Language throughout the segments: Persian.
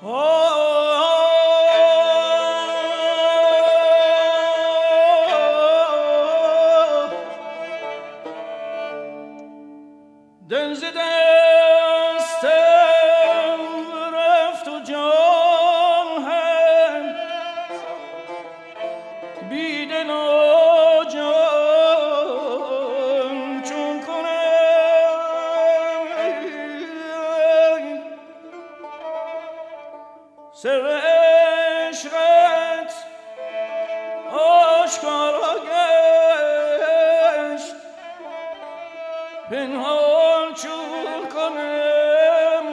دل ز دستم رفت و جان هم بی دل و جان چون کنم سر عشقت آشکارا گشت پنهان چون کنم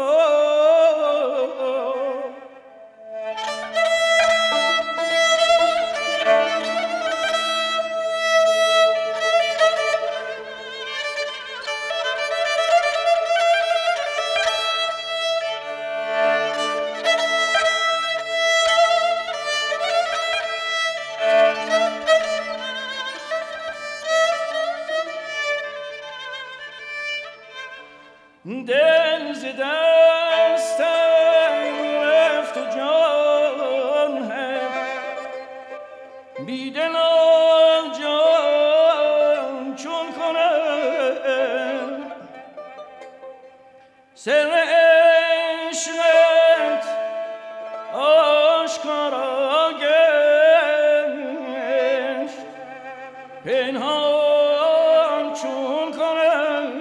دل ز دستم رفت و جان هم بی دل و جان چون کنم سر عشقت آشکارا گشت پنهان چون کنم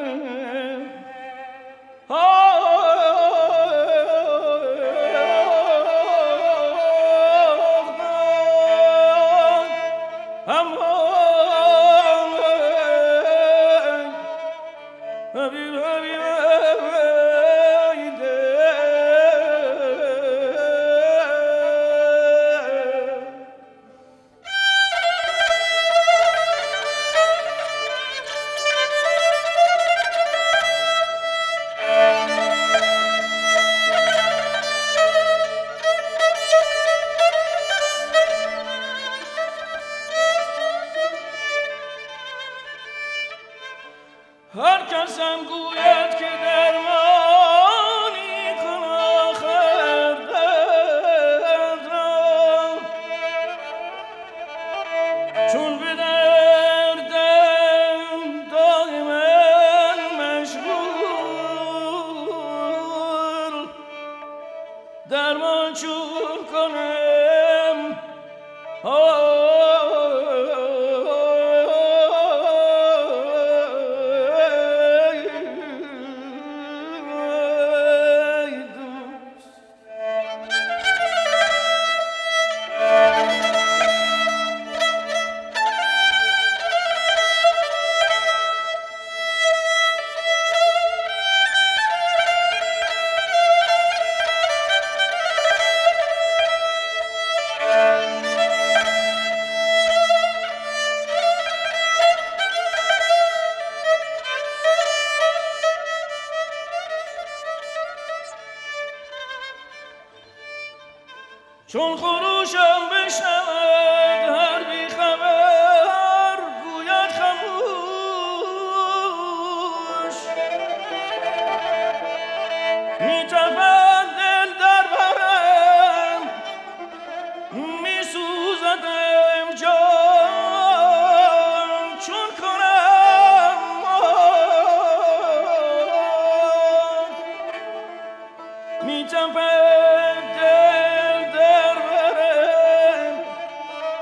هر کسم گوید که درمانی کن آخر درد را چون به دردم دائما مشغول درمان چون کنم چون خروشم بشنود هر بیخبر گوید خموش میتپد دل در برم میسوزدم جان چون کنم میتپد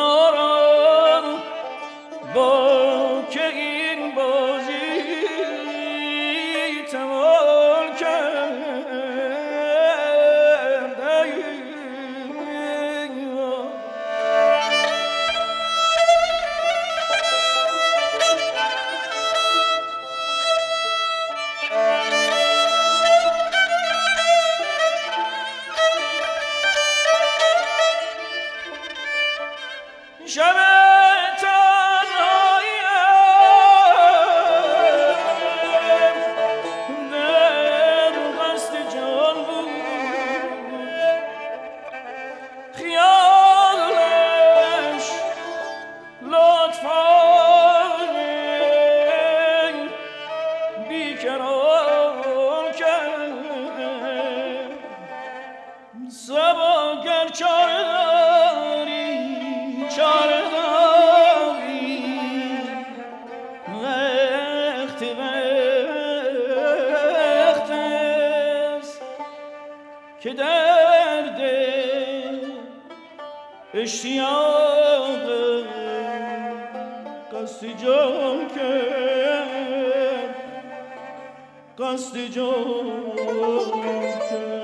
دارم با که این بازی تمام کرد. شب تنهاییم در قصد جان بود، خیالش لطفانه بیکران کرد. صبا گر چاره داری چاره داری، وقت است که درد اشتیاق قصد جان کرد، قصد جان کرد.